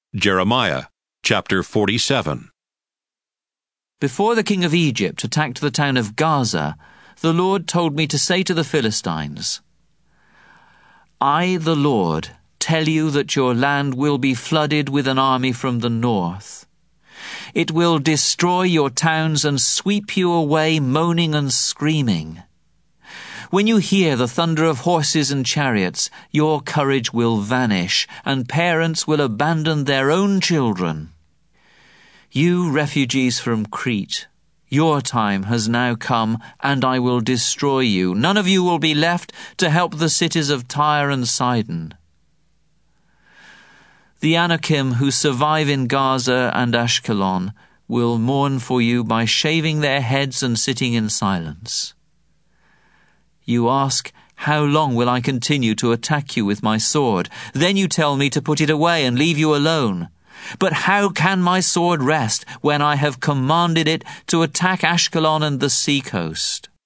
Jeremiah chapter 47. Before the king of Egypt attacked the town of Gaza, the Lord told me to say to the Philistines, I, the Lord, tell you that your land will be flooded with an army from the north. It will destroy your towns and sweep you away moaning and screaming. When you hear the thunder of horses and chariots, your courage will vanish, and parents will abandon their own children. You refugees from Crete, your time has now come, and I will destroy you. None of you will be left to help the cities of Tyre and Sidon. The Anakim who survive in Gaza and Ashkelon will mourn for you by shaving their heads and sitting in silence. You ask, how long will I continue to attack you with my sword? Then you tell me to put it away and leave you alone. But how can my sword rest when I have commanded it to attack Ashkelon and the seacoast?